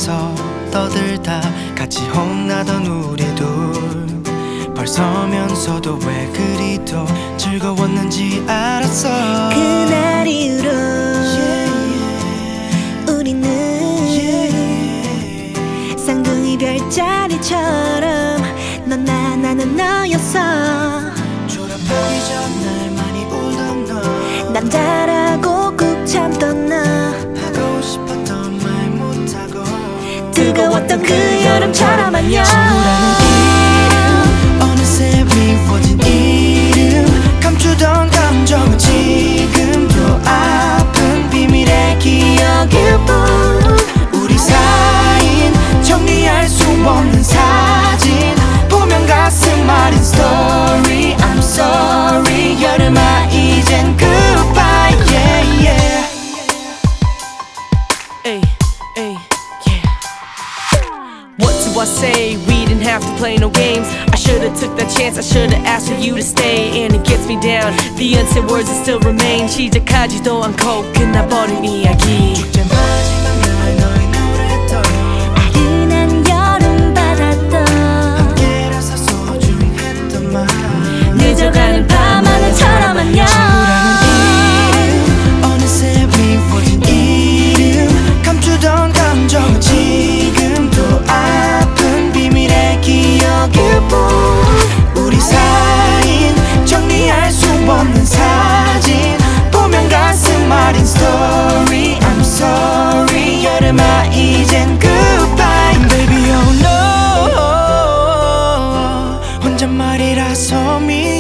앞에서 떠들다 같이 혼나던 우리 둘 벌서면서도 왜 그리도 즐거웠는지 알았어. 그날 이후로 우리는 쌍둥이 별자리처럼 넌 나 나는 너였어. 졸업하기 전 날 많이 울던 너 남자라고 꾹 참던 너 하고 싶었던 말 못하고 뜨거웠던 그 여름처럼 안녕. 친구라는 이름 어느새 미워진 이름 감추던 감정은 지금도 아픈 비밀의 기억일 뿐. 우리 사이인 정리할 수 없는 사진 보면 가슴 아린 story. I'm sorry 여름아 이젠 goodbye yeah yeah. Ay, ay, yeah. What do I say? We didn't have to play no games. I should've took that chance. I should've asked for you to stay. And it gets me down. The unsaid words that still remain. 시작하지도 않고 끝나버린 이야기. 축제 마지막 날 너의 노래도 아른한 여름 바다도 함께라서 소중했던 말 늦어가는 밤하늘처럼 안녕. 친구라는 이름 어느새 미워진 이름 감추던 감정은 지금도 아픈 비밀의 기억일 뿐. 우리 사이인 정리할 수 없는 사진 보면 가슴 아린 story. I'm sorry 여름아 이젠 goodbye baby oh no 혼잣말이라서